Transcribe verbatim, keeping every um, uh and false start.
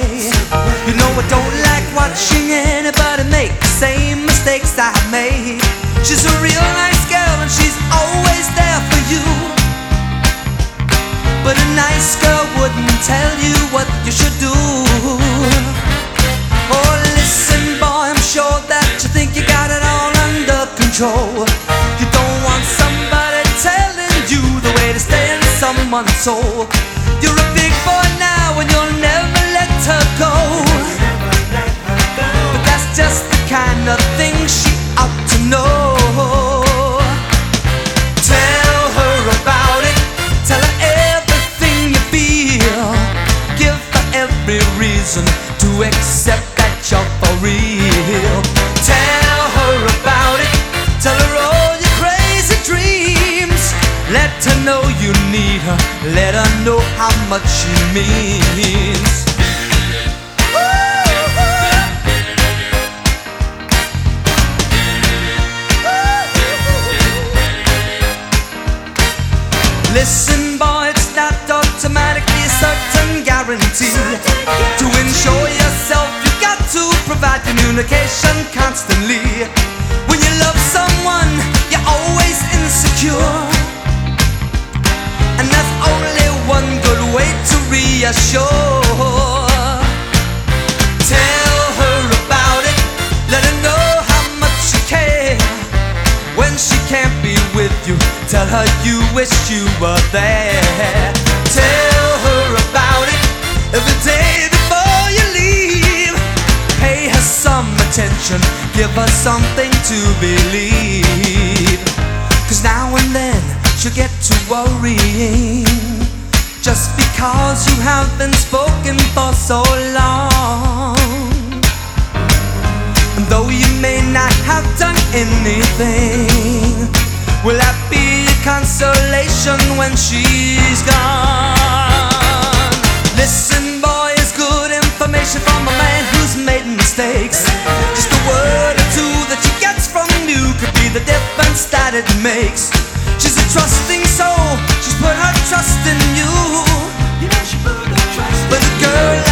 way. You know I don't like watching anybody make the same mistakes I made. She's a real nice girl and she's always there for you, but a nice girl wouldn't tell you what you should do. Oh, listen boy, I'm sure that you think you got it all under control. You don't want somebody telling you the way to stay in someone's soul. You're a big boy now and you'll never let her go, but that's just the kind of thing she ought to know. Tell her about it, tell her everything you feel, give her every reason to accept that you're for real. Tell her about it, tell her all your crazy dreams, let her know you need her, let her know how much she means. Listen boy, it's not automatically a certain guarantee. To ensure yourself, you got to provide communication constantly. When you love someone, you're always insecure, and there's only one good way to reassure. Tell her about it, let her know how much you care. When she can't be with you, tell her you wish you were there. Tell her about it every day before you leave. Pay her some attention, give her something to believe, 'cause now and then she'll get to worrying, just because you have been spoken for so long. And though you may not have done anything, will that be a consolation when she's gone? Listen boy, it's good information from a man who's made mistakes. Just a word or two that she gets from you could be the difference that it makes. She's a trusting soul, she's put her trust in you, you know she put her trust in you. But a girl